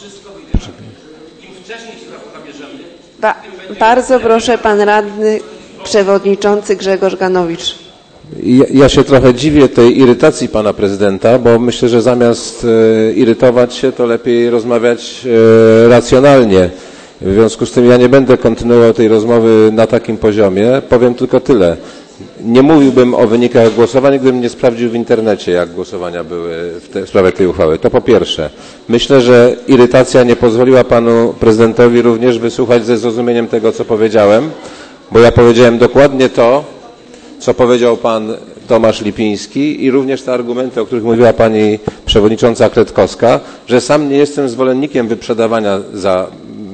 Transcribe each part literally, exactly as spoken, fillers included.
wszystko wyjdzie. Im wcześniej się za to zabierzemy, ba bardzo proszę, pan radny przewodniczący Grzegorz Ganowicz. Ja, ja się trochę dziwię tej irytacji pana prezydenta, bo myślę, że zamiast e, irytować się, to lepiej rozmawiać e, racjonalnie. W związku z tym ja nie będę kontynuował tej rozmowy na takim poziomie. Powiem tylko tyle. Nie mówiłbym o wynikach głosowań, gdybym nie sprawdził w internecie, jak głosowania były w, te, w sprawie tej uchwały. To po pierwsze. Myślę, że irytacja nie pozwoliła panu prezydentowi również wysłuchać ze zrozumieniem tego, co powiedziałem, bo ja powiedziałem dokładnie to, co powiedział pan Tomasz Lipiński i również te argumenty, o których mówiła pani przewodnicząca Kretkowska, że sam nie jestem zwolennikiem wyprzedawania za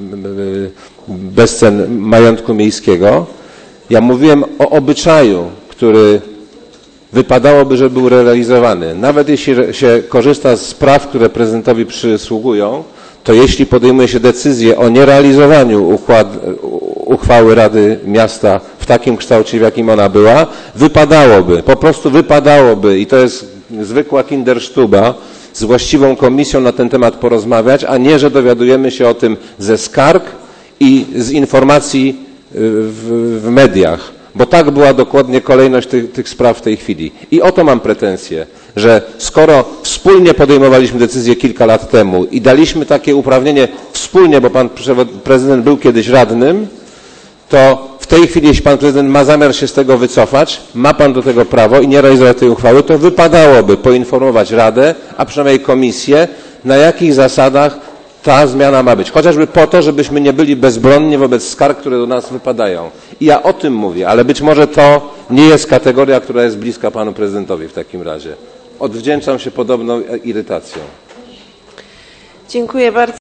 bezcen majątku miejskiego. Ja mówiłem o obyczaju, który wypadałoby, żeby był realizowany. Nawet jeśli się korzysta z praw, które prezydentowi przysługują, to jeśli podejmuje się decyzję o nierealizowaniu układ, uchwały Rady Miasta w takim kształcie, w jakim ona była, wypadałoby, po prostu wypadałoby, i to jest zwykła kindersztuba, z właściwą komisją na ten temat porozmawiać, a nie, że dowiadujemy się o tym ze skarg i z informacji w, w mediach, bo tak była dokładnie kolejność tych, tych spraw w tej chwili. I o to mam pretensje, że skoro wspólnie podejmowaliśmy decyzję kilka lat temu i daliśmy takie uprawnienie wspólnie, bo pan prezydent był kiedyś radnym, to w tej chwili, jeśli pan prezydent ma zamiar się z tego wycofać, ma pan do tego prawo i nie realizować tej uchwały, to wypadałoby poinformować Radę, a przynajmniej Komisję, na jakich zasadach ta zmiana ma być. Chociażby po to, żebyśmy nie byli bezbronni wobec skarg, które do nas wypadają. I ja o tym mówię, ale być może to nie jest kategoria, która jest bliska panu prezydentowi w takim razie. Odwdzięczam się podobną irytacją. Dziękuję bardzo.